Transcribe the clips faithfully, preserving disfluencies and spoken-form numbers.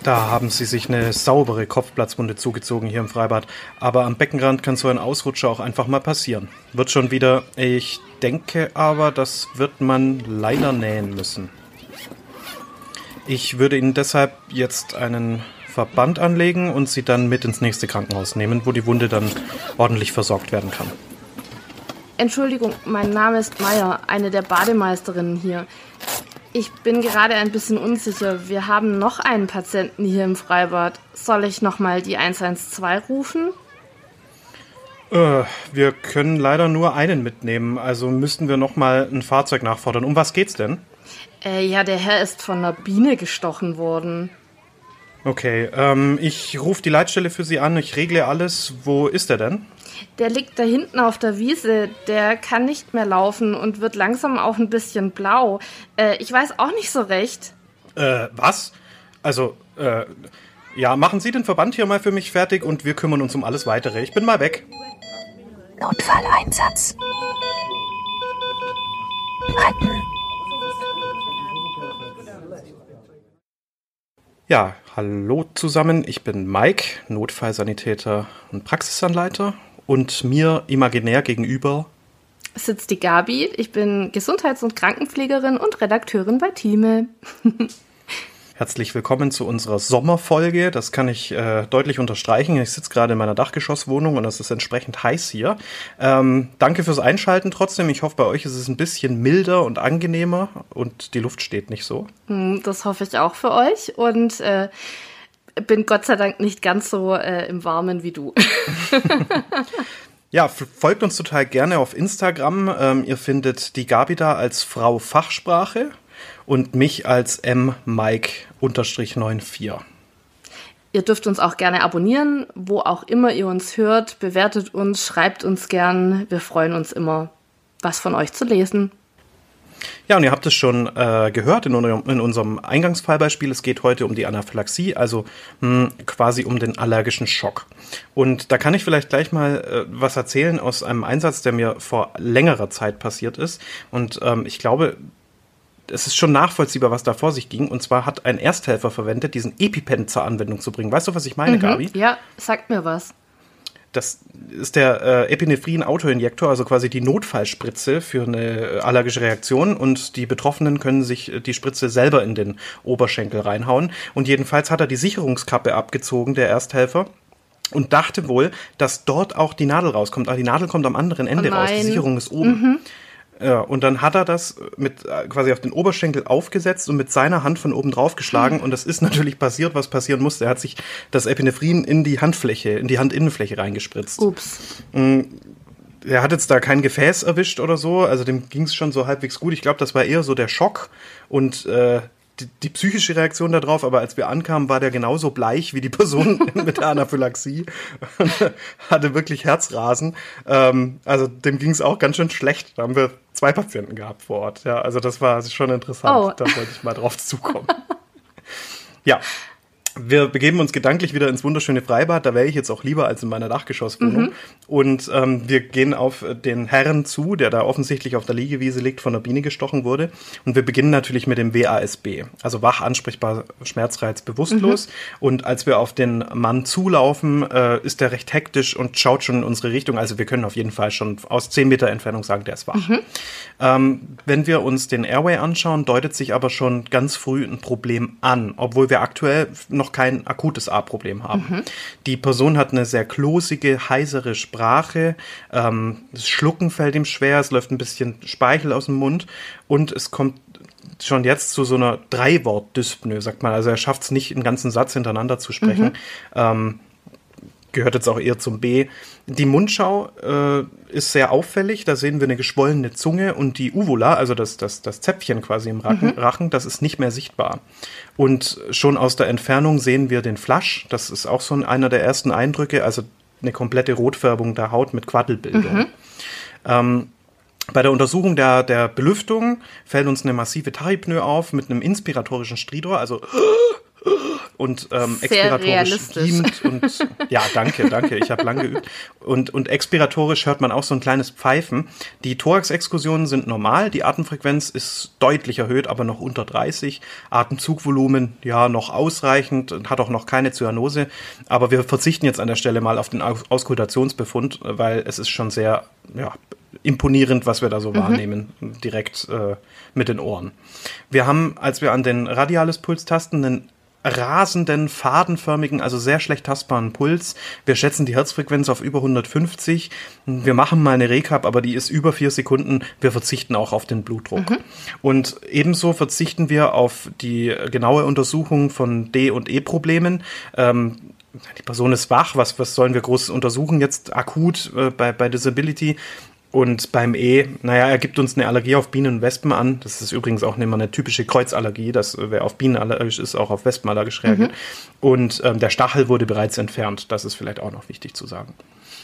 Da haben sie sich eine saubere Kopfplatzwunde zugezogen hier im Freibad. Aber am Beckenrand kann so ein Ausrutscher auch einfach mal passieren. Wird schon wieder. Ich denke aber, das wird man leider nähen müssen. Ich würde Ihnen deshalb jetzt einen Verband anlegen und Sie dann mit ins nächste Krankenhaus nehmen, wo die Wunde dann ordentlich versorgt werden kann. Entschuldigung, mein Name ist Meier, eine der Bademeisterinnen hier. Ich bin gerade ein bisschen unsicher. Wir haben noch einen Patienten hier im Freibad. Soll ich nochmal die eins eins zwei rufen? Äh, wir können leider nur einen mitnehmen. Also müssten wir nochmal ein Fahrzeug nachfordern. Um was geht's denn? Äh, ja, der Herr ist von einer Biene gestochen worden. Okay, ähm, ich rufe die Leitstelle für Sie an. Ich regle alles. Wo ist er denn? Der liegt da hinten auf der Wiese. Der kann nicht mehr laufen und wird langsam auch ein bisschen blau. Äh, ich weiß auch nicht so recht. Äh, was? Also, äh, ja, machen Sie den Verband hier mal für mich fertig und wir kümmern uns um alles Weitere. Ich bin mal weg. Notfalleinsatz. Retten. Ja, hallo zusammen. Ich bin Mike, Notfallsanitäter und Praxisanleiter. Und mir imaginär gegenüber sitzt die Gabi. Ich bin Gesundheits- und Krankenpflegerin und Redakteurin bei Thieme. Herzlich willkommen zu unserer Sommerfolge. Das kann ich äh, deutlich unterstreichen. Ich sitze gerade in meiner Dachgeschosswohnung und es ist entsprechend heiß hier. Ähm, danke fürs Einschalten trotzdem. Ich hoffe, bei euch ist es ein bisschen milder und angenehmer und die Luft steht nicht so. Das hoffe ich auch für euch und äh, bin Gott sei Dank nicht ganz so äh, im Warmen wie du. Ja, folgt uns total gerne auf Instagram. Ähm, ihr findet die Gabi da als Frau Fachsprache und mich als m mike vierundneunzig. Ihr dürft uns auch gerne abonnieren, wo auch immer ihr uns hört. Bewertet uns, schreibt uns gern. Wir freuen uns immer, was von euch zu lesen. Ja, und ihr habt es schon äh, gehört in, in unserem Eingangsfallbeispiel. Es geht heute um die Anaphylaxie, also mh, quasi um den allergischen Schock. Und da kann ich vielleicht gleich mal äh, was erzählen aus einem Einsatz, der mir vor längerer Zeit passiert ist. Und ähm, ich glaube, es ist schon nachvollziehbar, was da vor sich ging. Und zwar hat ein Ersthelfer verwendet, diesen EpiPen zur Anwendung zu bringen. Weißt du, was ich meine, mhm, Gabi? Ja, sagt mir was. Das ist der äh, Epinephrin-Autoinjektor, also quasi die Notfallspritze für eine allergische Reaktion. Und die Betroffenen können sich die Spritze selber in den Oberschenkel reinhauen. Und jedenfalls hat er die Sicherungskappe abgezogen, der Ersthelfer. Und dachte wohl, dass dort auch die Nadel rauskommt. Aber die Nadel kommt am anderen Ende oh raus. Die Sicherung ist oben. Mhm. Ja, und dann hat er das mit quasi auf den Oberschenkel aufgesetzt und mit seiner Hand von oben drauf geschlagen. Und das ist natürlich passiert, was passieren musste. Er hat sich das Epinephrin in die Handfläche, in die Handinnenfläche reingespritzt. Ups. Er hat jetzt da kein Gefäß erwischt oder so. Also dem ging es schon so halbwegs gut. Ich glaube, das war eher so der Schock und äh, die, die psychische Reaktion darauf. Aber als wir ankamen, war der genauso bleich wie die Person mit der Anaphylaxie. Hatte wirklich Herzrasen. Ähm, also dem ging es auch ganz schön schlecht. Da haben wir zwei Patienten gehabt vor Ort. Ja, also das war schon interessant. Oh. Da wollte ich mal drauf zukommen. Ja. Wir begeben uns gedanklich wieder ins wunderschöne Freibad. Da wäre ich jetzt auch lieber als in meiner Dachgeschosswohnung. Mhm. Und ähm, wir gehen auf den Herrn zu, der da offensichtlich auf der Liegewiese liegt, von der Biene gestochen wurde. Und wir beginnen natürlich mit dem W A S B, also wach, ansprechbar, Schmerzreiz, bewusstlos. Mhm. Und als wir auf den Mann zulaufen, äh, ist er recht hektisch und schaut schon in unsere Richtung. Also wir können auf jeden Fall schon aus zehn Meter Entfernung sagen, der ist wach. Mhm. Ähm, wenn wir uns den Airway anschauen, deutet sich aber schon ganz früh ein Problem an, obwohl wir aktuell noch kein akutes A-Problem haben. Mhm. Die Person hat eine sehr klosige, heisere Sprache, ähm, das Schlucken fällt ihm schwer, es läuft ein bisschen Speichel aus dem Mund und es kommt schon jetzt zu so einer Drei-Wort-Dyspnoe, sagt man. Also er schafft es nicht, einen ganzen Satz hintereinander zu sprechen. Mhm. Ähm, gehört jetzt auch eher zum B. Die Mundschau äh, ist sehr auffällig. Da sehen wir eine geschwollene Zunge und die Uvula, also das, das, das Zäpfchen quasi im Rachen, mhm. Rachen, das ist nicht mehr sichtbar. Und schon aus der Entfernung sehen wir den Flasch. Das ist auch so einer der ersten Eindrücke, also eine komplette Rotfärbung der Haut mit Quaddelbildung. Mhm. Ähm, Bei der Untersuchung der, der Belüftung fällt uns eine massive Tachypnoe auf mit einem inspiratorischen Stridor, also und ähm, expiratorisch giemt. Und ja, danke, danke, ich habe lange geübt. Und, und expiratorisch hört man auch so ein kleines Pfeifen. Die Thorax-Exkursionen sind normal, die Atemfrequenz ist deutlich erhöht, aber noch unter dreißig. Atemzugvolumen, ja, noch ausreichend, hat auch noch keine Zyanose. Aber wir verzichten jetzt an der Stelle mal auf den Auskultationsbefund, weil es ist schon sehr, ja, imponierend, was wir da so mhm. wahrnehmen, direkt äh, mit den Ohren. Wir haben, als wir an den Radiales-Puls tasten, einen rasenden, fadenförmigen, also sehr schlecht tastbaren Puls. Wir schätzen die Herzfrequenz auf über hundertfünfzig. Wir machen mal eine Recap, aber die ist über vier Sekunden. Wir verzichten auch auf den Blutdruck. Mhm. Und ebenso verzichten wir auf die genaue Untersuchung von D- und E-Problemen. Ähm, die Person ist wach, was, was sollen wir groß untersuchen jetzt akut äh, bei, bei Disability? Und beim E, naja, er gibt uns eine Allergie auf Bienen und Wespen an. Das ist übrigens auch immer eine typische Kreuzallergie, dass wer auf Bienen allergisch ist, auch auf Wespen allergisch reagiert. Mhm. Und ähm, der Stachel wurde bereits entfernt. Das ist vielleicht auch noch wichtig zu sagen.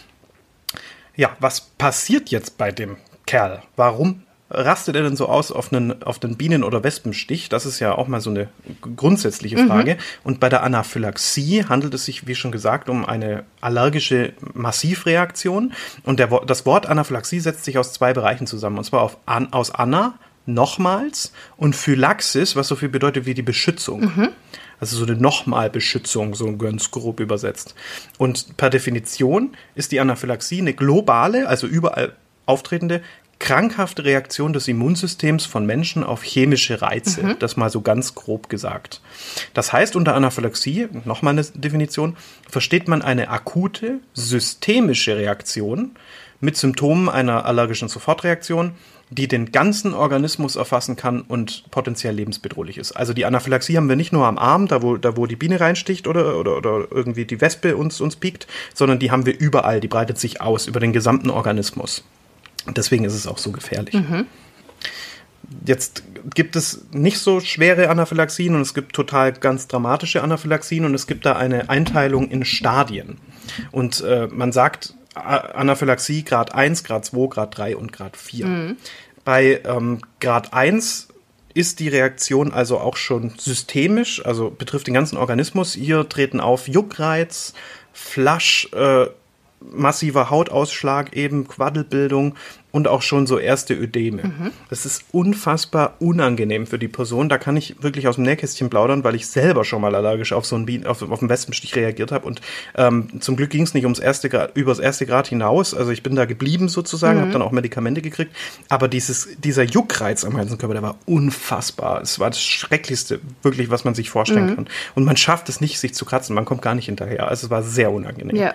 Ja, was passiert jetzt bei dem Kerl? Warum rastet er denn so aus auf einen, auf den Bienen- oder Wespenstich? Das ist ja auch mal so eine grundsätzliche Frage. Mhm. Und bei der Anaphylaxie handelt es sich, wie schon gesagt, um eine allergische Massivreaktion. Und der, das Wort Anaphylaxie setzt sich aus zwei Bereichen zusammen. Und zwar auf, an, aus Anna, nochmals, und Phylaxis, was so viel bedeutet wie die Beschützung. Mhm. Also so eine Nochmalbeschützung, so ganz grob übersetzt. Und per Definition ist die Anaphylaxie eine globale, also überall auftretende, krankhafte Reaktion des Immunsystems von Menschen auf chemische Reize. Mhm. Das mal so ganz grob gesagt. Das heißt, unter Anaphylaxie, nochmal eine Definition, versteht man eine akute, systemische Reaktion mit Symptomen einer allergischen Sofortreaktion, die den ganzen Organismus erfassen kann und potenziell lebensbedrohlich ist. Also die Anaphylaxie haben wir nicht nur am Arm, da wo, da wo die Biene reinsticht oder, oder, oder irgendwie die Wespe uns, uns piekt, sondern die haben wir überall, die breitet sich aus über den gesamten Organismus. Deswegen ist es auch so gefährlich. Mhm. Jetzt gibt es nicht so schwere Anaphylaxien und es gibt total ganz dramatische Anaphylaxien und es gibt da eine Einteilung in Stadien. Und äh, man sagt Anaphylaxie Grad eins, Grad zwei, Grad drei und Grad vier. Mhm. Bei ähm, Grad eins ist die Reaktion also auch schon systemisch, also betrifft den ganzen Organismus. Hier treten auf Juckreiz, Flasch, äh, massiver Hautausschlag, eben Quaddelbildung und auch schon so erste Ödeme. Mhm. Das ist unfassbar unangenehm für die Person. Da kann ich wirklich aus dem Nähkästchen plaudern, weil ich selber schon mal allergisch auf so einen Bien- auf, auf einen Wespenstich reagiert habe. Und ähm, zum Glück ging es nicht ums erste Grad, übers erste Grad hinaus. Also ich bin da geblieben sozusagen, mhm. habe dann auch Medikamente gekriegt. Aber dieses, dieser Juckreiz am ganzen Körper, der war unfassbar. Es war das Schrecklichste, wirklich, was man sich vorstellen mhm. kann. Und man schafft es nicht, sich zu kratzen. Man kommt gar nicht hinterher. Also es war sehr unangenehm. Ja.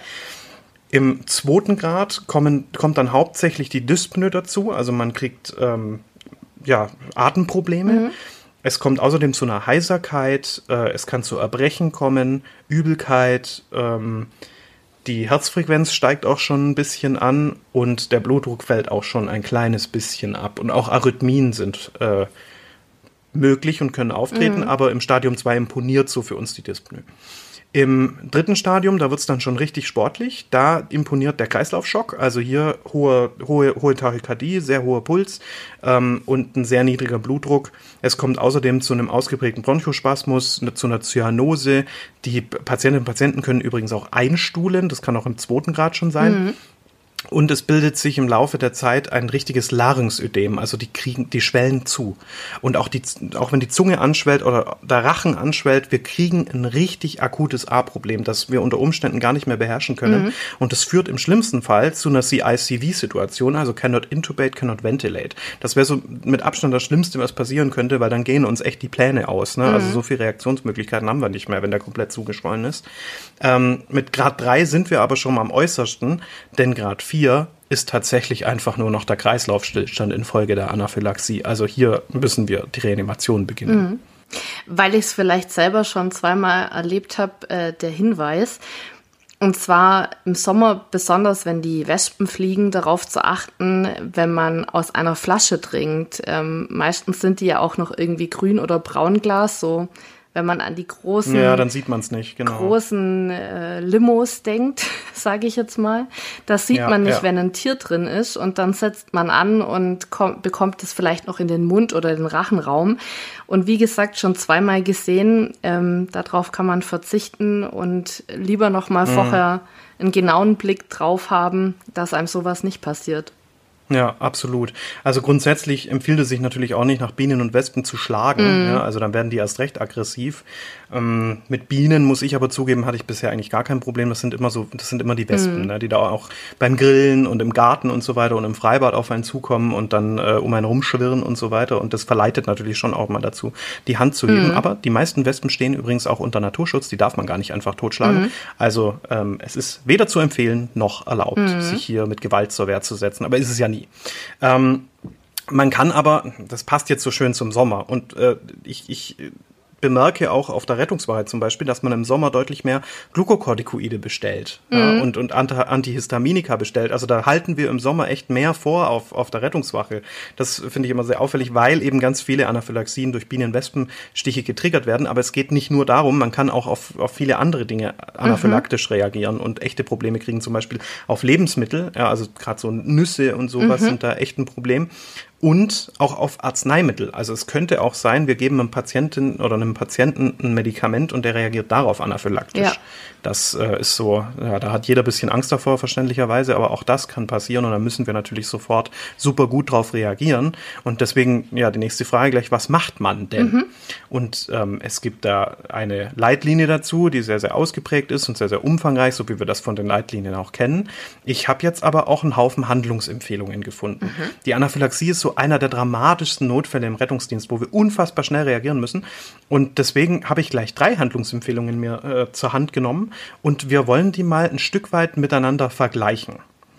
Im zweiten Grad kommen, kommt dann hauptsächlich die Dyspnoe dazu, also man kriegt ähm, ja, Atemprobleme. Mhm. Es kommt außerdem zu einer Heiserkeit, äh, es kann zu Erbrechen kommen, Übelkeit, ähm, die Herzfrequenz steigt auch schon ein bisschen an und der Blutdruck fällt auch schon ein kleines bisschen ab. Und auch Arrhythmien sind äh, möglich und können auftreten, mhm. aber im Stadium zwei imponiert so für uns die Dyspnoe. Im dritten Stadium, da wird es dann schon richtig sportlich, da imponiert der Kreislaufschock, also hier hohe, hohe, hohe Tachykardie, sehr hoher Puls ähm, und ein sehr niedriger Blutdruck. Es kommt außerdem zu einem ausgeprägten Bronchospasmus, zu einer Zyanose. Die Patientinnen und Patienten können übrigens auch einstuhlen, das kann auch im zweiten Grad schon sein. Mhm. Und es bildet sich im Laufe der Zeit ein richtiges Larynxödem, also die kriegen, die schwellen zu. Und auch die, auch wenn die Zunge anschwellt oder der Rachen anschwellt, wir kriegen ein richtig akutes A-Problem, das wir unter Umständen gar nicht mehr beherrschen können. Mhm. Und das führt im schlimmsten Fall zu einer C I C V-Situation, also cannot intubate, cannot ventilate. Das wäre so mit Abstand das Schlimmste, was passieren könnte, weil dann gehen uns echt die Pläne aus. Ne? Mhm. Also so viele Reaktionsmöglichkeiten haben wir nicht mehr, wenn der komplett zugeschwollen ist. Ähm, mit Grad drei sind wir aber schon mal am äußersten, denn Grad vier ist tatsächlich einfach nur noch der Kreislaufstillstand infolge der Anaphylaxie. Also hier müssen wir die Reanimation beginnen. Mhm. Weil ich es vielleicht selber schon zweimal erlebt habe, äh, der Hinweis. Und zwar im Sommer besonders, wenn die Wespen fliegen, darauf zu achten, wenn man aus einer Flasche trinkt. Ähm, meistens sind die ja auch noch irgendwie grün oder braunglas, so wenn man an die großen, ja, dann sieht man es nicht, genau. großen äh, Limos denkt, sage ich jetzt mal. Das sieht Ja, man nicht, ja. wenn ein Tier drin ist und dann setzt man an und kommt, bekommt es vielleicht noch in den Mund oder den Rachenraum. Und wie gesagt, schon zweimal gesehen, ähm, darauf kann man verzichten und lieber noch mal Mhm. vorher einen genauen Blick drauf haben, dass einem sowas nicht passiert. Ja, absolut. Also grundsätzlich empfiehlt es sich natürlich auch nicht, nach Bienen und Wespen zu schlagen. Mhm. Ja, also dann werden die erst recht aggressiv. Ähm, mit Bienen, muss ich aber zugeben, hatte ich bisher eigentlich gar kein Problem. Das sind immer so, das sind immer die Wespen, Mhm. ne, die da auch beim Grillen und im Garten und so weiter und im Freibad auf einen zukommen und dann äh, um einen rumschwirren und so weiter. Und das verleitet natürlich schon auch mal dazu, die Hand zu heben. Mhm. Aber die meisten Wespen stehen übrigens auch unter Naturschutz. Die darf man gar nicht einfach totschlagen. Mhm. Also ähm, es ist weder zu empfehlen noch erlaubt, Mhm. sich hier mit Gewalt zur Wehr zu setzen. Aber ist es ja nie. Ähm, man kann aber, das passt jetzt so schön zum Sommer und äh, ich, ich bemerke auch auf der Rettungswahrheit zum Beispiel, dass man im Sommer deutlich mehr Glukokortikoide bestellt, Mhm. ja, und, und Anti- Antihistaminika bestellt. Also da halten wir im Sommer echt mehr vor auf, auf der Rettungswache. Das finde ich immer sehr auffällig, weil eben ganz viele Anaphylaxien durch Bienen-Wespen-Stiche getriggert werden. Aber es geht nicht nur darum, man kann auch auf, auf viele andere Dinge anaphylaktisch reagieren und echte Probleme kriegen, zum Beispiel auf Lebensmittel. Ja, also gerade so Nüsse und sowas sind da echt ein Problem. Und auch auf Arzneimittel. Also es könnte auch sein, wir geben einem Patientin oder einem Patienten ein Medikament und der reagiert darauf anaphylaktisch. Ja. Das äh, ist so, ja, da hat jeder ein bisschen Angst davor, verständlicherweise, aber auch das kann passieren und da müssen wir natürlich sofort super gut drauf reagieren. Und deswegen, ja, die nächste Frage gleich, was macht man denn? Mhm. Und ähm, es gibt da eine Leitlinie dazu, die sehr, sehr ausgeprägt ist und sehr, sehr umfangreich, so wie wir das von den Leitlinien auch kennen. Ich habe jetzt aber auch einen Haufen Handlungsempfehlungen gefunden. Mhm. Die Anaphylaxie ist so einer der dramatischsten Notfälle im Rettungsdienst, wo wir unfassbar schnell reagieren müssen. Und deswegen habe ich gleich drei Handlungsempfehlungen mir äh, zur Hand genommen und wir wollen die mal ein Stück weit miteinander vergleichen.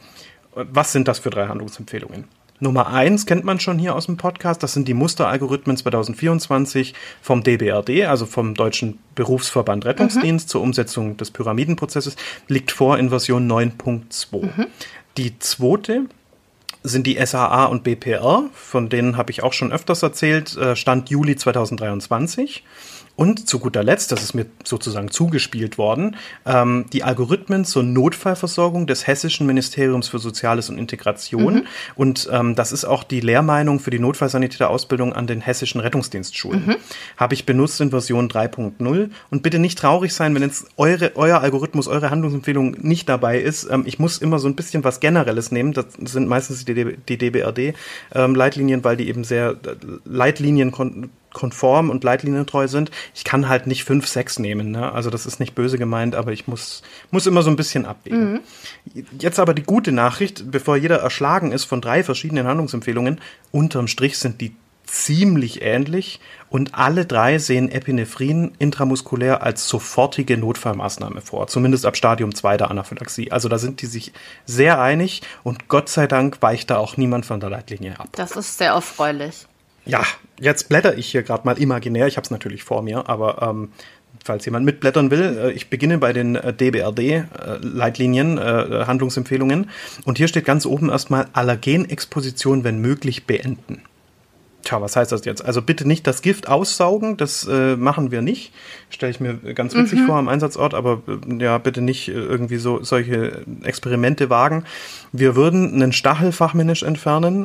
Was sind das für drei Handlungsempfehlungen? Nummer eins kennt man schon hier aus dem Podcast, das sind die Musteralgorithmen zwanzig vierundzwanzig vom D B R D, also vom Deutschen Berufsverband Rettungsdienst Mhm. zur Umsetzung des Pyramidenprozesses, liegt vor in Version neun Punkt zwei. Mhm. Die zweite sind die S A A und B P R, von denen habe ich auch schon öfters erzählt, Stand Juli zweitausenddreiundzwanzig. Und zu guter Letzt, das ist mir sozusagen zugespielt worden, ähm, die Algorithmen zur Notfallversorgung des Hessischen Ministeriums für Soziales und Integration. Mhm. Und ähm, das ist auch die Lehrmeinung für die Notfallsanitäterausbildung an den hessischen Rettungsdienstschulen. Mhm. Habe ich benutzt in Version drei Punkt null. Und bitte nicht traurig sein, wenn jetzt eure, euer Algorithmus, eure Handlungsempfehlung nicht dabei ist. Ähm, ich muss immer so ein bisschen was Generelles nehmen. Das sind meistens die, die D B R D-Leitlinien, ähm, weil die eben sehr äh, Leitlinien kon- konform und leitlinientreu sind. Ich kann halt nicht fünf, sechs nehmen, ne? Also das ist nicht böse gemeint, aber ich muss, muss immer so ein bisschen abwägen. Mhm. Jetzt aber die gute Nachricht, bevor jeder erschlagen ist von drei verschiedenen Handlungsempfehlungen, unterm Strich sind die ziemlich ähnlich und alle drei sehen Epinephrin intramuskulär als sofortige Notfallmaßnahme vor, zumindest ab Stadium zwei der Anaphylaxie. Also da sind die sich sehr einig und Gott sei Dank weicht da auch niemand von der Leitlinie ab. Das ist sehr erfreulich. Ja, jetzt blätter ich hier gerade mal imaginär. Ich habe es natürlich vor mir, aber ähm, falls jemand mitblättern will, äh, ich beginne bei den äh, D B R D-Leitlinien, äh, Handlungsempfehlungen. Und hier steht ganz oben erstmal Allergenexposition, wenn möglich, beenden. Tja, was heißt das jetzt? Also bitte nicht das Gift aussaugen, das äh, machen wir nicht. Stelle ich mir ganz witzig mhm. vor am Einsatzort, aber äh, ja, bitte nicht äh, irgendwie so solche Experimente wagen. Wir würden einen Stachel fachmännisch entfernen,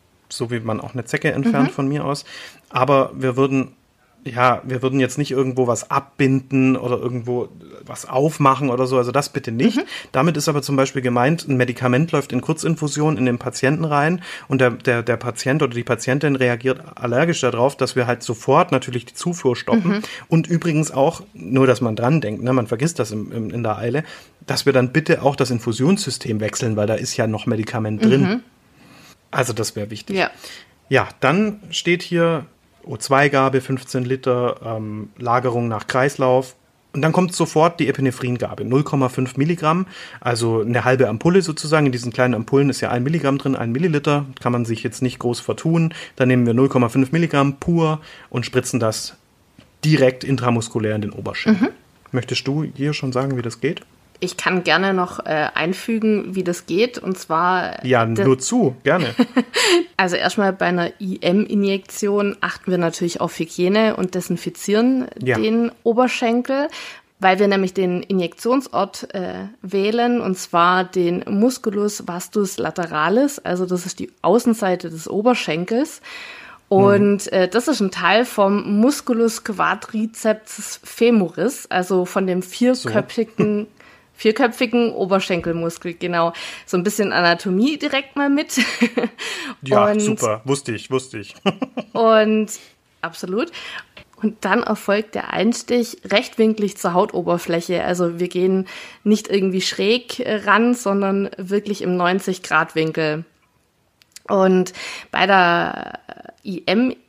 so wie man auch eine Zecke entfernt mhm. von mir aus. Aber wir würden, ja, wir würden jetzt nicht irgendwo was abbinden oder irgendwo was aufmachen oder so. Also das bitte nicht. Mhm. Damit ist aber zum Beispiel gemeint, ein Medikament läuft in Kurzinfusion in den Patienten rein und der, der, der Patient oder die Patientin reagiert allergisch darauf, dass wir halt sofort natürlich die Zufuhr stoppen. Mhm. Und übrigens auch, nur dass man dran denkt, ne, man vergisst das im, im, in der Eile, dass wir dann bitte auch das Infusionssystem wechseln, weil da ist ja noch Medikament drin. Mhm. Also das wäre wichtig. Ja. ja, dann steht hier O zwei Gabe, fünfzehn Liter, ähm, Lagerung nach Kreislauf. Und dann kommt sofort die Epinephrin-Gabe, null Komma fünf Milligramm, also eine halbe Ampulle sozusagen. In diesen kleinen Ampullen ist ja ein Milligramm drin, ein Milliliter. Kann man sich jetzt nicht groß vertun. Dann nehmen wir null Komma fünf Milligramm pur und spritzen das direkt intramuskulär in den Oberschenkel. Mhm. Möchtest du hier schon sagen, wie das geht? Ich kann gerne noch äh, einfügen, wie das geht. Und zwar. Ja, nur zu, gerne. Also erstmal bei einer I M-Injektion achten wir natürlich auf Hygiene und desinfizieren ja. den Oberschenkel, weil wir nämlich den Injektionsort äh, wählen, und zwar den Musculus vastus lateralis. Also das ist die Außenseite des Oberschenkels. Und äh, das ist ein Teil vom Musculus quadriceps femoris, also von dem vierköpfigen. So. Vierköpfigen Oberschenkelmuskel, genau. So ein bisschen Anatomie direkt mal mit. Ja, und, super. Wusste ich, wusste ich. Und absolut. Und dann erfolgt der Einstich rechtwinklig zur Hautoberfläche. Also wir gehen nicht irgendwie schräg ran, sondern wirklich im neunzig-Grad-Winkel. Und bei der I M-Injektion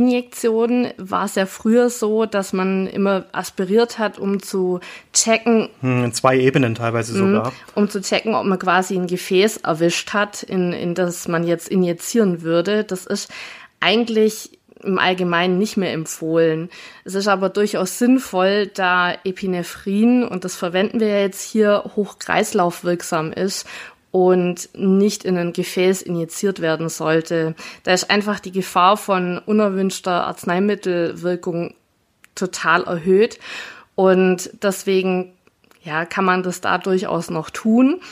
war es ja früher so, dass man immer aspiriert hat, um zu checken. In zwei Ebenen teilweise sogar. Um zu checken, ob man quasi ein Gefäß erwischt hat, in, in das man jetzt injizieren würde. Das ist eigentlich im Allgemeinen nicht mehr empfohlen. Es ist aber durchaus sinnvoll, da Epinephrin, und das verwenden wir ja jetzt hier, hochkreislaufwirksam ist und nicht in ein Gefäß injiziert werden sollte. Da ist einfach die Gefahr von unerwünschter Arzneimittelwirkung total erhöht. Und deswegen ja, kann man das da durchaus noch tun.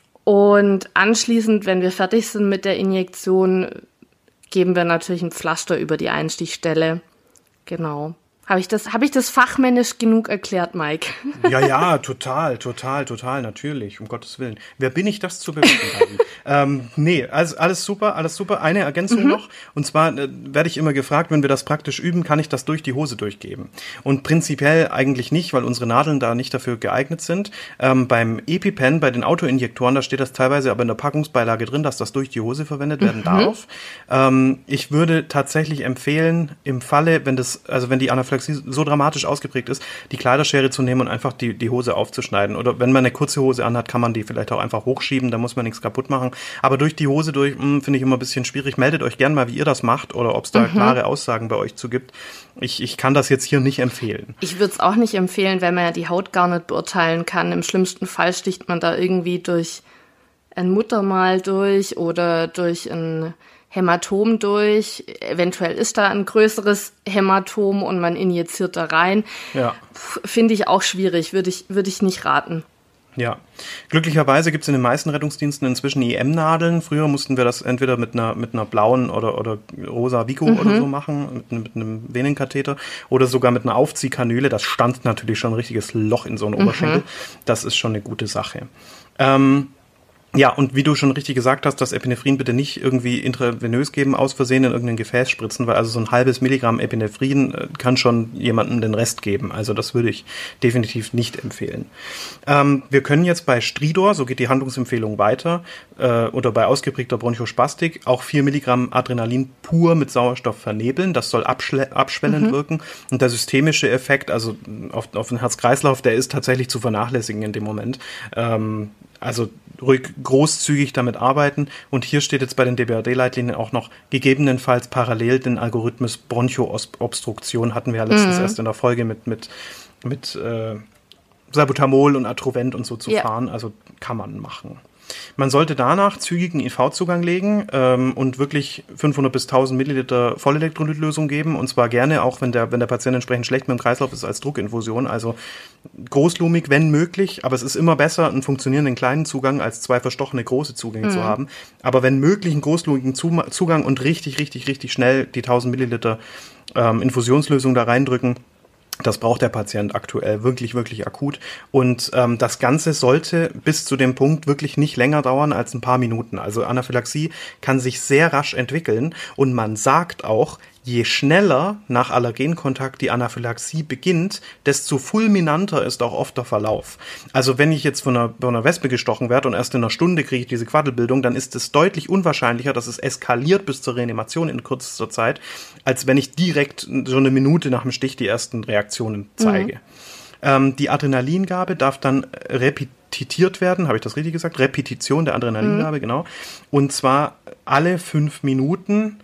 Und anschließend, wenn wir fertig sind mit der Injektion, geben wir natürlich ein Pflaster über die Einstichstelle. Genau. Habe ich das, habe ich das fachmännisch genug erklärt, Mike? Ja, ja, total, total, total, natürlich, um Gottes Willen. Wer bin ich, das zu bewerten? ähm, nee, also alles super, alles super. Eine Ergänzung mhm. noch, und zwar äh, werde ich immer gefragt, wenn wir das praktisch üben, kann ich das durch die Hose durchgeben? Und prinzipiell eigentlich nicht, weil unsere Nadeln da nicht dafür geeignet sind. Ähm, beim EpiPen, bei den Autoinjektoren, da steht das teilweise aber in der Packungsbeilage drin, dass das durch die Hose verwendet werden mhm. darf. Ähm, ich würde tatsächlich empfehlen, im Falle, wenn das, also wenn die Anaphylaxie so dramatisch ausgeprägt ist, die Kleiderschere zu nehmen und einfach die, die Hose aufzuschneiden. Oder wenn man eine kurze Hose anhat, kann man die vielleicht auch einfach hochschieben, da muss man nichts kaputt machen. Aber durch die Hose durch, finde ich immer ein bisschen schwierig. Meldet euch gern mal, wie ihr das macht oder ob es da mhm. klare Aussagen bei euch zu gibt. Ich, ich kann das jetzt hier nicht empfehlen. Ich würde es auch nicht empfehlen, wenn man ja die Haut gar nicht beurteilen kann. Im schlimmsten Fall sticht man da irgendwie durch ein Muttermal durch oder durch ein Hämatom durch, eventuell ist da ein größeres Hämatom und man injiziert da rein. Ja. Finde ich auch schwierig, würde ich, würde ich nicht raten. Ja, glücklicherweise gibt es in den meisten Rettungsdiensten inzwischen I M-Nadeln. Früher mussten wir das entweder mit einer mit einer blauen oder oder rosa Vico mhm. oder so machen, mit, mit einem Venenkatheter oder sogar mit einer Aufziehkanüle. Das stand natürlich schon ein richtiges Loch in so einem mhm. Oberschenkel. Das ist schon eine gute Sache. Ähm, Ja, und wie du schon richtig gesagt hast, das Epinephrin bitte nicht irgendwie intravenös geben, aus Versehen in irgendein Gefäß spritzen, weil also so ein halbes Milligramm Epinephrin kann schon jemandem den Rest geben. Also das würde ich definitiv nicht empfehlen. Ähm, wir können jetzt bei Stridor, so geht die Handlungsempfehlung weiter, äh, oder bei ausgeprägter Bronchospastik auch vier Milligramm Adrenalin pur mit Sauerstoff vernebeln. Das soll abschle- abschwellend mhm. wirken. Und der systemische Effekt, also auf, auf den Herz-Kreislauf, der ist tatsächlich zu vernachlässigen in dem Moment. Ähm, Also ruhig großzügig damit arbeiten. Und hier steht jetzt bei den D B A D-Leitlinien auch noch gegebenenfalls parallel den Algorithmus Bronchoobstruktion. Hatten wir ja letztens mhm. erst in der Folge mit, mit, mit äh, Salbutamol und Atrovent und so zu ja. fahren. Also kann man machen. Man sollte danach zügigen I V-Zugang legen ähm, und wirklich fünfhundert bis tausend Milliliter Vollelektrolytlösung geben. Und zwar gerne auch, wenn der, wenn der Patient entsprechend schlecht mit dem Kreislauf ist, als Druckinfusion. Also großlumig, wenn möglich. Aber es ist immer besser, einen funktionierenden kleinen Zugang als zwei verstochene große Zugänge mhm. zu haben. Aber wenn möglich, einen großlumigen Zugang und richtig, richtig, richtig schnell die tausend Milliliter ähm, Infusionslösung da reindrücken. Das braucht der Patient aktuell wirklich, wirklich akut. Und ähm, das Ganze sollte bis zu dem Punkt wirklich nicht länger dauern als ein paar Minuten. Also Anaphylaxie kann sich sehr rasch entwickeln. Und man sagt auch, je schneller nach Allergenkontakt die Anaphylaxie beginnt, desto fulminanter ist auch oft der Verlauf. Also wenn ich jetzt von einer, von einer Wespe gestochen werde und erst in einer Stunde kriege ich diese Quaddelbildung, dann ist es deutlich unwahrscheinlicher, dass es eskaliert bis zur Reanimation in kürzester Zeit, als wenn ich direkt so eine Minute nach dem Stich die ersten Reaktionen zeige. Mhm. Ähm, die Adrenalingabe darf dann repetiert werden, habe ich das richtig gesagt? Repetition der Adrenalingabe, mhm. genau. Und zwar alle fünf Minuten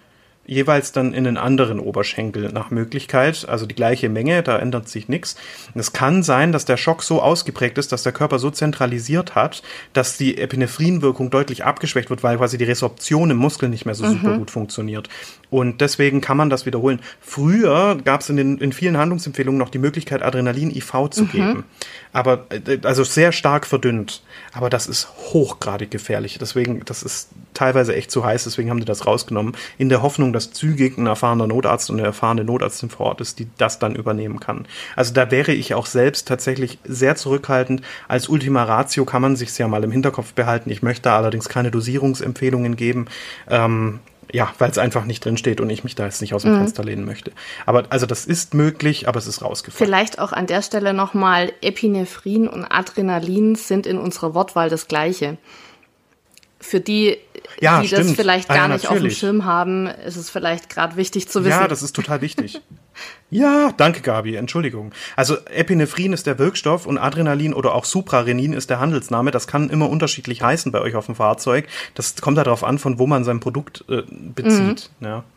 jeweils dann in einen anderen Oberschenkel nach Möglichkeit, also die gleiche Menge, da ändert sich nichts. Es kann sein, dass der Schock so ausgeprägt ist, dass der Körper so zentralisiert hat, dass die Epinephrine-Wirkung deutlich abgeschwächt wird, weil quasi die Resorption im Muskel nicht mehr so mhm. super gut funktioniert. Und deswegen kann man das wiederholen. Früher gab es in, den, in vielen Handlungsempfehlungen noch die Möglichkeit, Adrenalin-I V zu mhm. geben. Aber, also sehr stark verdünnt. Aber das ist hochgradig gefährlich. Deswegen, das ist teilweise echt zu heiß, deswegen haben die das rausgenommen. In der Hoffnung, dass zügig ein erfahrener Notarzt und eine erfahrene Notärztin vor Ort ist, die das dann übernehmen kann. Also da wäre ich auch selbst tatsächlich sehr zurückhaltend. Als Ultima Ratio kann man sich's ja mal im Hinterkopf behalten. Ich möchte allerdings keine Dosierungsempfehlungen geben. Ähm, Ja, weil es einfach nicht drin steht und ich mich da jetzt nicht aus dem mhm. Fenster lehnen möchte. Aber also das ist möglich, aber es ist rausgefallen. Vielleicht auch an der Stelle nochmal, Epinephrin und Adrenalin sind in unserer Wortwahl das Gleiche. Für die, ja, die stimmt. das vielleicht gar ah, ja, nicht auf dem Schirm haben, ist es vielleicht gerade wichtig zu wissen. Ja, das ist total wichtig. Ja, danke Gabi, Entschuldigung. Also Epinephrin ist der Wirkstoff und Adrenalin oder auch Suprarenin ist der Handelsname. Das kann immer unterschiedlich heißen bei euch auf dem Fahrzeug. Das kommt darauf an, von wo man sein Produkt äh, bezieht. Mhm. Ja.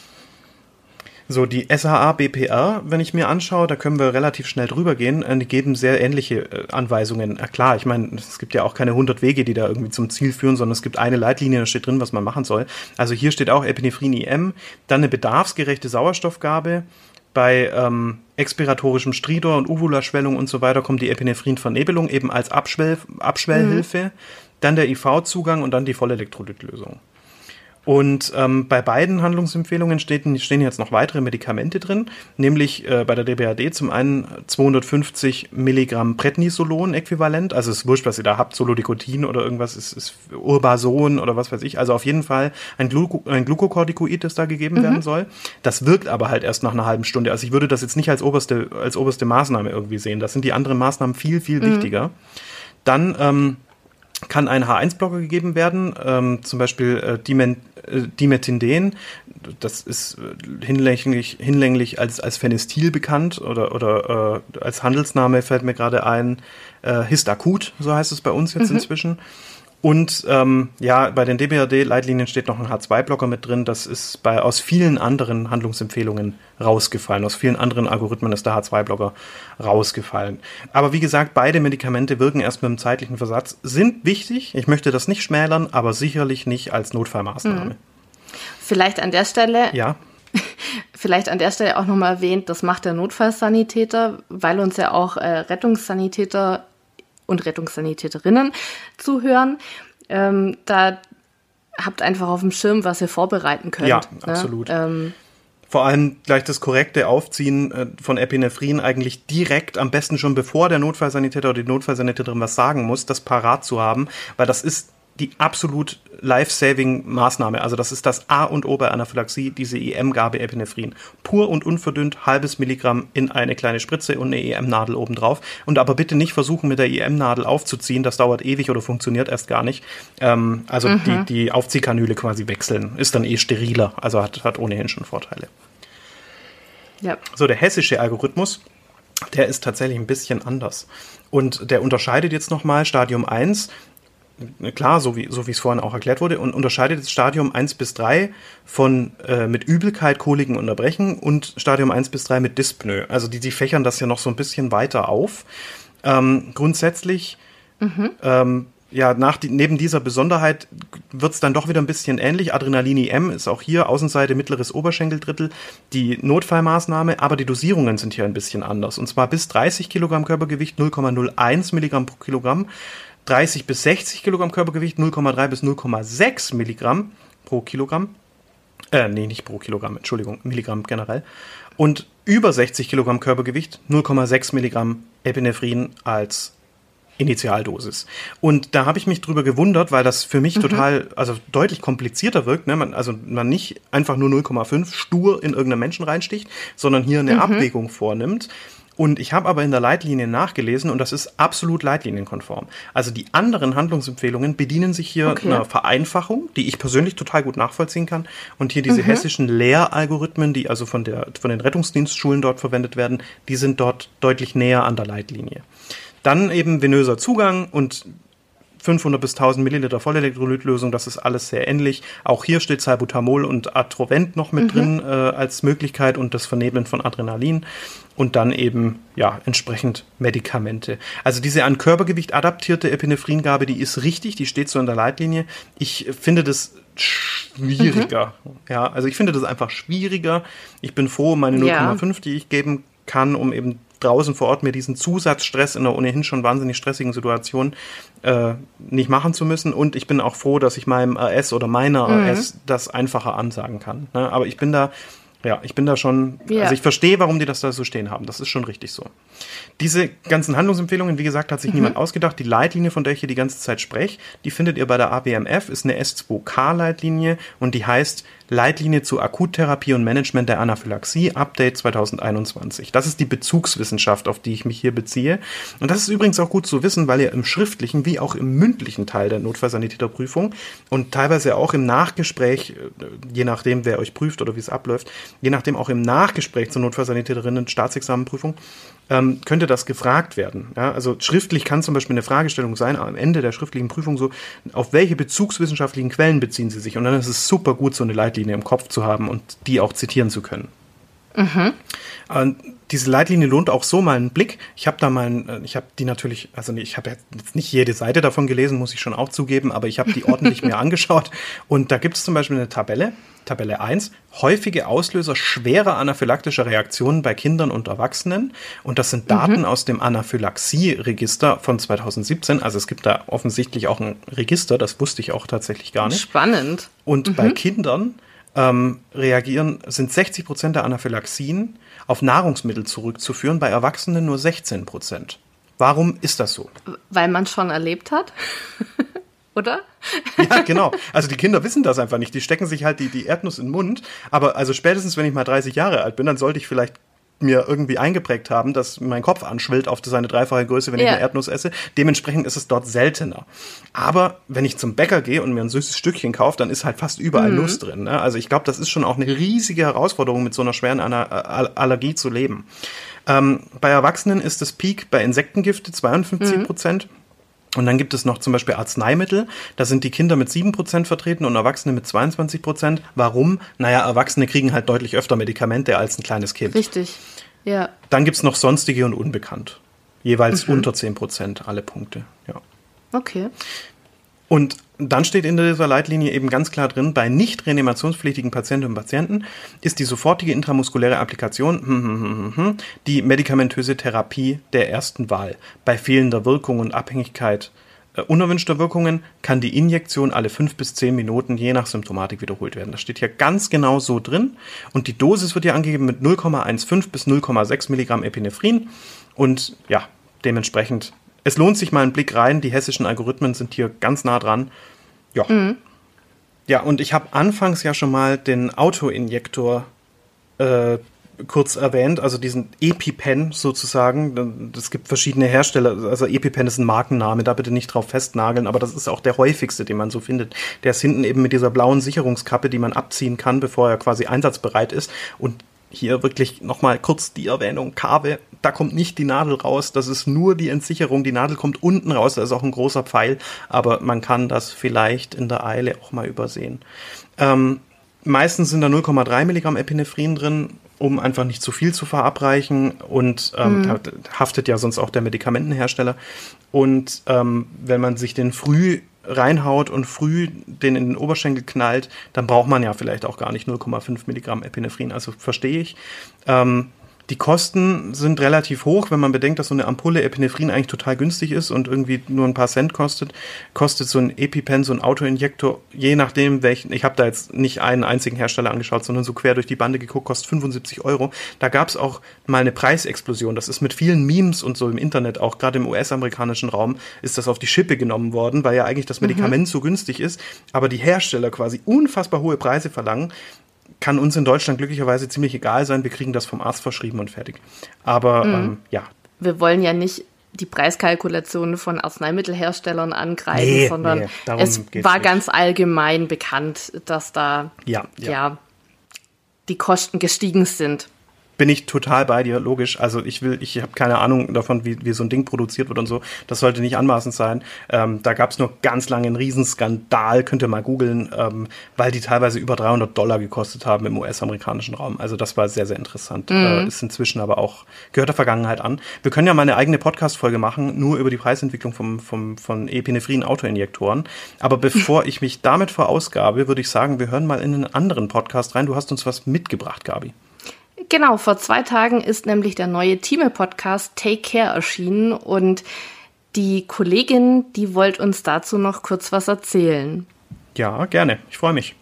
So, die S H A B P R, wenn ich mir anschaue, da können wir relativ schnell drüber gehen. Die geben sehr ähnliche äh, Anweisungen. Ja, klar, ich meine, es gibt ja auch keine hundert Wege, die da irgendwie zum Ziel führen, sondern es gibt eine Leitlinie, da steht drin, was man machen soll. Also hier steht auch Epinephrine I M, dann eine bedarfsgerechte Sauerstoffgabe. Bei ähm, expiratorischem Stridor und Uvulaschwellung und so weiter kommt die Epinephrin-Vernebelung eben als Abschwell, Abschwellhilfe, mhm. dann der I V-Zugang und dann die Vollelektrolytlösung. Und ähm, bei beiden Handlungsempfehlungen stehen, stehen jetzt noch weitere Medikamente drin, nämlich äh, bei der D B A D zum einen zweihundertfünfzig Milligramm Prednisolon äquivalent, also es ist wurscht, was ihr da habt, Solodicotin oder irgendwas, ist, ist Urbason oder was weiß ich, also auf jeden Fall ein, Gluco, ein Glucocorticoid, das da gegeben mhm. werden soll. Das wirkt aber halt erst nach einer halben Stunde, also ich würde das jetzt nicht als oberste, als oberste Maßnahme irgendwie sehen, das sind die anderen Maßnahmen viel, viel mhm. wichtiger. Dann ähm, kann ein H eins Blocker gegeben werden, ähm, zum Beispiel äh, Dimen, äh, Dimetinden, das ist äh, hinlänglich, hinlänglich als, als Phenestil bekannt oder, oder äh, als Handelsname fällt mir gerade ein, äh, Histakut, so heißt es bei uns jetzt mhm. inzwischen. Und ähm, ja, bei den D B A D-Leitlinien steht noch ein H zwei Blocker mit drin. Das ist bei aus vielen anderen Handlungsempfehlungen rausgefallen. Aus vielen anderen Algorithmen ist der H zwei Blocker rausgefallen. Aber wie gesagt, beide Medikamente wirken erst mit einem zeitlichen Versatz, sind wichtig. Ich möchte das nicht schmälern, aber sicherlich nicht als Notfallmaßnahme. Mhm. Vielleicht an der Stelle... Ja. Vielleicht an der Stelle auch nochmal erwähnt, das macht der Notfallsanitäter, weil uns ja auch äh, Rettungssanitäter und Rettungssanitäterinnen zuhören. Ähm, da habt einfach auf dem Schirm, was ihr vorbereiten könnt. Ja, ne? absolut. Ähm, Vor allem gleich das korrekte Aufziehen äh, von Epinephrin eigentlich direkt, am besten schon bevor der Notfallsanitäter oder die Notfallsanitäterin was sagen muss, das parat zu haben, weil das ist die absolut life-saving-Maßnahme. Also das ist das A und O bei Anaphylaxie, diese E M-Gabe Epinephrin. Pur und unverdünnt, halbes Milligramm in eine kleine Spritze und eine E M-Nadel obendrauf. Und aber bitte nicht versuchen, mit der E M-Nadel aufzuziehen. Das dauert ewig oder funktioniert erst gar nicht. Ähm, also mhm. die, die Aufziehkanüle quasi wechseln. Ist dann eh steriler. Also hat, hat ohnehin schon Vorteile. Ja. So, der hessische Algorithmus, der ist tatsächlich ein bisschen anders. Und der unterscheidet jetzt nochmal Stadium eins, klar, so wie so wie es vorhin auch erklärt wurde, und unterscheidet jetzt Stadium eins bis drei von äh, mit Übelkeit, Koliken und Erbrechen und Stadium eins bis drei mit Dyspnoe. Also die, die fächern das ja noch so ein bisschen weiter auf. Ähm, grundsätzlich, mhm. ähm, ja, nach die, neben dieser Besonderheit wird es dann doch wieder ein bisschen ähnlich. Adrenalin-I M ist auch hier Außenseite, mittleres Oberschenkeldrittel, die Notfallmaßnahme, aber die Dosierungen sind hier ein bisschen anders. Und zwar bis dreißig Kilogramm Körpergewicht, null Komma null eins Milligramm pro Kilogramm, dreißig bis sechzig Kilogramm Körpergewicht, null Komma drei bis null Komma sechs Milligramm pro Kilogramm. Äh, nee, nicht pro Kilogramm, Entschuldigung, Milligramm generell. Und über sechzig Kilogramm Körpergewicht, null Komma sechs Milligramm Epinephrin als Initialdosis. Und da habe ich mich drüber gewundert, weil das für mich mhm. total, also deutlich komplizierter wirkt. Ne? Man, also man nicht einfach nur null Komma fünf stur in irgendeinen Menschen reinsticht, sondern hier eine mhm. Abwägung vornimmt. Und ich habe aber in der Leitlinie nachgelesen und das ist absolut leitlinienkonform. Also die anderen Handlungsempfehlungen bedienen sich hier okay. einer Vereinfachung, die ich persönlich total gut nachvollziehen kann. Und hier diese mhm. hessischen Lehralgorithmen, die also von der von den Rettungsdienstschulen dort verwendet werden, die sind dort deutlich näher an der Leitlinie. Dann eben venöser Zugang und fünfhundert bis tausend Milliliter Vollelektrolytlösung, das ist alles sehr ähnlich. Auch hier steht Salbutamol und Atrovent noch mit mhm. drin äh, als Möglichkeit und das Vernebeln von Adrenalin und dann eben ja entsprechend Medikamente. Also diese an Körpergewicht adaptierte Epinephrинgabe, die ist richtig, die steht so in der Leitlinie. Ich finde das schwieriger. Mhm. Ja, also ich finde das einfach schwieriger. Ich bin froh um meine null Komma fünf, ja. die ich geben kann, um eben draußen vor Ort mir diesen Zusatzstress in einer ohnehin schon wahnsinnig stressigen Situation äh, nicht machen zu müssen. Und ich bin auch froh, dass ich meinem R S oder meiner mhm. R S das einfacher ansagen kann. Ne? Aber ich bin da, ja, ich bin da schon, ja. also ich verstehe, warum die das da so stehen haben. Das ist schon richtig so. Diese ganzen Handlungsempfehlungen, wie gesagt, hat sich mhm. niemand ausgedacht. Die Leitlinie, von der ich hier die ganze Zeit spreche, die findet ihr bei der A B M F, ist eine S zwei K-Leitlinie und die heißt Leitlinie zur Akuttherapie und Management der Anaphylaxie, Update zwanzig einundzwanzig. Das ist die Bezugswissenschaft, auf die ich mich hier beziehe. Und das ist übrigens auch gut zu wissen, weil ihr im schriftlichen wie auch im mündlichen Teil der Notfallsanitäterprüfung und teilweise auch im Nachgespräch, je nachdem, wer euch prüft oder wie es abläuft, je nachdem auch im Nachgespräch zur Notfallsanitäterinnen Staatsexamenprüfung, ähm, könnte das gefragt werden. Ja, also schriftlich kann zum Beispiel eine Fragestellung sein, am Ende der schriftlichen Prüfung so, auf welche bezugswissenschaftlichen Quellen beziehen Sie sich? Und dann ist es super gut, so eine Leitlinie im Kopf zu haben und die auch zitieren zu können. Mhm. Und diese Leitlinie lohnt auch so mal einen Blick. Ich habe da mal, ich habe die natürlich, also ich habe jetzt nicht jede Seite davon gelesen, muss ich schon auch zugeben, aber ich habe die ordentlich mir angeschaut. Und da gibt es zum Beispiel eine Tabelle, Tabelle eins, häufige Auslöser schwerer anaphylaktischer Reaktionen bei Kindern und Erwachsenen. Und das sind Daten mhm. aus dem Anaphylaxie-Register von zwanzig siebzehn. Also es gibt da offensichtlich auch ein Register, das wusste ich auch tatsächlich gar nicht. Spannend. Und mhm. bei Kindern ähm, reagieren, sind sechzig Prozent der Anaphylaxien auf Nahrungsmittel zurückzuführen, bei Erwachsenen nur sechzehn Prozent. Warum ist das so? Weil man schon erlebt hat? Oder? Ja, genau. Also die Kinder wissen das einfach nicht. Die stecken sich halt die, die Erdnuss in den Mund. Aber also spätestens, wenn ich mal dreißig Jahre alt bin, dann sollte ich vielleicht mir irgendwie eingeprägt haben, dass mein Kopf anschwillt auf seine dreifache Größe, wenn ja. ich eine Erdnuss esse. Dementsprechend ist es dort seltener. Aber wenn ich zum Bäcker gehe und mir ein süßes Stückchen kaufe, dann ist halt fast überall mhm. Nuss drin. Ne? Also ich glaube, das ist schon auch eine riesige Herausforderung, mit so einer schweren Aller- Allergie zu leben. Ähm, bei Erwachsenen ist das Peak bei Insektengifte zweiundfünfzig Prozent. Mhm. Und dann gibt es noch zum Beispiel Arzneimittel. Da sind die Kinder mit sieben Prozent vertreten und Erwachsene mit zweiundzwanzig Prozent. Warum? Naja, Erwachsene kriegen halt deutlich öfter Medikamente als ein kleines Kind. Richtig, ja. Dann gibt es noch Sonstige und Unbekannt. Jeweils mhm. unter zehn Prozent alle Punkte. Ja. Okay. Und dann steht in dieser Leitlinie eben ganz klar drin, bei nicht reanimationspflichtigen Patientinnen und Patienten ist die sofortige intramuskuläre Applikation hm, hm, hm, hm, die medikamentöse Therapie der ersten Wahl. Bei fehlender Wirkung und Abhängigkeit äh, unerwünschter Wirkungen kann die Injektion alle fünf bis zehn Minuten je nach Symptomatik wiederholt werden. Das steht hier ganz genau so drin und die Dosis wird hier angegeben mit null Komma fünfzehn bis null Komma sechs Milligramm Epinephrin und ja, dementsprechend es lohnt sich mal einen Blick rein. Die hessischen Algorithmen sind hier ganz nah dran. Ja, mhm. ja und ich habe anfangs ja schon mal den Autoinjektor äh, kurz erwähnt, also diesen EpiPen sozusagen. Es gibt verschiedene Hersteller, also EpiPen ist ein Markenname, da bitte nicht drauf festnageln, aber das ist auch der häufigste, den man so findet. Der ist hinten eben mit dieser blauen Sicherungskappe, die man abziehen kann, bevor er quasi einsatzbereit ist. Und hier wirklich nochmal kurz die Erwähnung, Kave, da kommt nicht die Nadel raus, das ist nur die Entsicherung, die Nadel kommt unten raus, da ist auch ein großer Pfeil, aber man kann das vielleicht in der Eile auch mal übersehen. Ähm, meistens sind da null Komma drei Milligramm Epinephrin drin, um einfach nicht zu viel zu verabreichen und ähm, mhm. haftet ja sonst auch der Medikamentenhersteller. Und ähm, wenn man sich den früh reinhaut und früh den in den Oberschenkel knallt, dann braucht man ja vielleicht auch gar nicht null Komma fünf Milligramm Epinephrin, also verstehe ich. Ähm, die Kosten sind relativ hoch, wenn man bedenkt, dass so eine Ampulle Epinephrin eigentlich total günstig ist und irgendwie nur ein paar Cent kostet, kostet so ein EpiPen, so ein Autoinjektor, je nachdem welchen, ich habe da jetzt nicht einen einzigen Hersteller angeschaut, sondern so quer durch die Bande geguckt, kostet fünfundsiebzig Euro. Da gab es auch mal eine Preisexplosion, das ist mit vielen Memes und so im Internet, auch gerade im U S-amerikanischen Raum, ist das auf die Schippe genommen worden, weil ja eigentlich das Medikament mhm. so günstig ist, aber die Hersteller quasi unfassbar hohe Preise verlangen. Kann uns in Deutschland glücklicherweise ziemlich egal sein. Wir kriegen das vom Arzt verschrieben und fertig. Aber mhm. ähm, ja. Wir wollen ja nicht die Preiskalkulation von Arzneimittelherstellern angreifen, nee, sondern nee, es war nicht. Ganz allgemein bekannt, dass da ja, ja. ja die Kosten gestiegen sind. bin ich total bei dir, logisch. Also ich will, ich habe keine Ahnung davon, wie, wie so ein Ding produziert wird und so. Das sollte nicht anmaßend sein. Ähm, da gab es nur ganz lange einen Riesenskandal, könnt ihr mal googeln, ähm, weil die teilweise über dreihundert Dollar gekostet haben im U S-amerikanischen Raum. Also das war sehr, sehr interessant. Mhm. Äh, ist inzwischen aber auch, gehört der Vergangenheit an. Wir können ja mal eine eigene Podcast-Folge machen, nur über die Preisentwicklung vom, vom, von epinephrin Autoinjektoren. Aber bevor ich mich damit verausgabe, würde ich sagen, wir hören mal in einen anderen Podcast rein. Du hast uns was mitgebracht, Gabi. Genau, vor zwei Tagen ist nämlich der neue Thieme-Podcast Take Care erschienen und die Kollegin, die wollte uns dazu noch kurz was erzählen. Ja, gerne. Ich freue mich.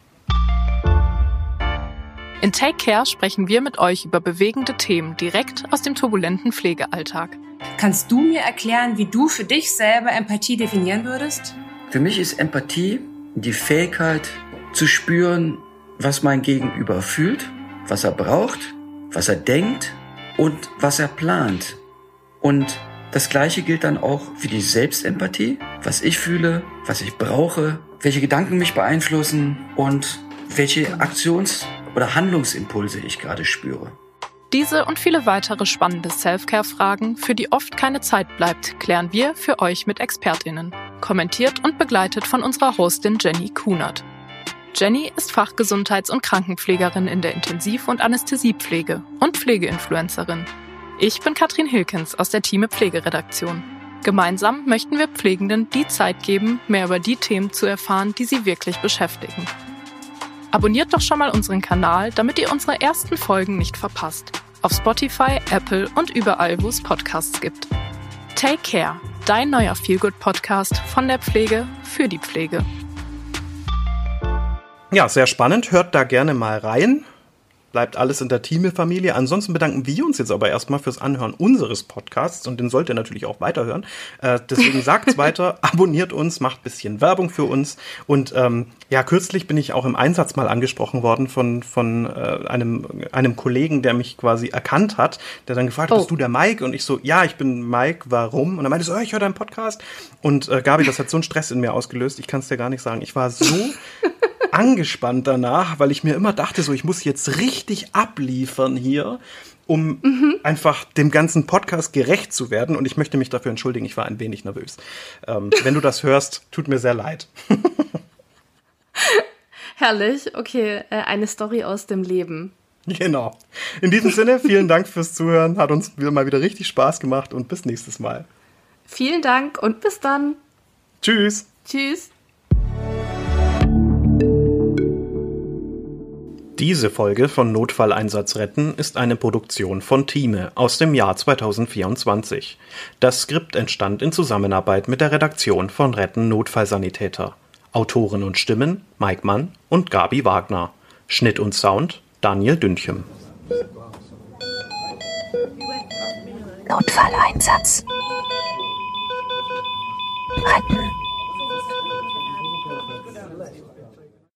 In Take Care sprechen wir mit euch über bewegende Themen direkt aus dem turbulenten Pflegealltag. Kannst du mir erklären, wie du für dich selber Empathie definieren würdest? Für mich ist Empathie die Fähigkeit zu spüren, was mein Gegenüber fühlt, was er braucht, was er denkt und was er plant. Und das Gleiche gilt dann auch für die Selbstempathie, was ich fühle, was ich brauche, welche Gedanken mich beeinflussen und welche Aktions- oder Handlungsimpulse ich gerade spüre. Diese und viele weitere spannende Self-Care-Fragen, für die oft keine Zeit bleibt, klären wir für euch mit ExpertInnen. Kommentiert und begleitet von unserer Hostin Jenny Kunert. Jenny ist Fachgesundheits- und Krankenpflegerin in der Intensiv- und Anästhesiepflege und Pflegeinfluencerin. Ich bin Katrin Hilkens aus der Thieme Pflegeredaktion. Gemeinsam möchten wir Pflegenden die Zeit geben, mehr über die Themen zu erfahren, die sie wirklich beschäftigen. Abonniert doch schon mal unseren Kanal, damit ihr unsere ersten Folgen nicht verpasst. Auf Spotify, Apple und überall, wo es Podcasts gibt. Take Care, dein neuer Feelgood-Podcast von der Pflege für die Pflege. Ja, sehr spannend. Hört da gerne mal rein. Bleibt alles in der Thieme-Familie. Ansonsten bedanken wir uns jetzt aber erstmal fürs Anhören unseres Podcasts und den sollt ihr natürlich auch weiterhören. Äh, deswegen sagt's weiter, abonniert uns, macht ein bisschen Werbung für uns. Und ähm, ja, kürzlich bin ich auch im Einsatz mal angesprochen worden von, von äh, einem, einem Kollegen, der mich quasi erkannt hat, der dann gefragt hat, oh. Bist du der Mike? Und ich so, ja, ich bin Mike, warum? Und er meinte so, oh, ich höre deinen Podcast. Und äh, Gabi, das hat so einen Stress in mir ausgelöst, ich kann es dir gar nicht sagen. Ich war so angespannt danach, weil ich mir immer dachte, so ich muss jetzt richtig abliefern hier, um mhm. einfach dem ganzen Podcast gerecht zu werden. Und ich möchte mich dafür entschuldigen, ich war ein wenig nervös. Ähm, wenn du das hörst, tut mir sehr leid. Herrlich, okay, äh, eine Story aus dem Leben. Genau. In diesem Sinne, vielen Dank fürs Zuhören, hat uns wieder mal wieder richtig Spaß gemacht und bis nächstes Mal. Vielen Dank und bis dann. Tschüss. Tschüss. Diese Folge von Notfalleinsatz retten ist eine Produktion von Thieme aus dem Jahr zweitausendvierundzwanzig. Das Skript entstand in Zusammenarbeit mit der Redaktion von Retten Notfallsanitäter. Autoren und Stimmen Mike Mann und Gabi Wagner. Schnitt und Sound Daniel Dünchem. Notfalleinsatz retten.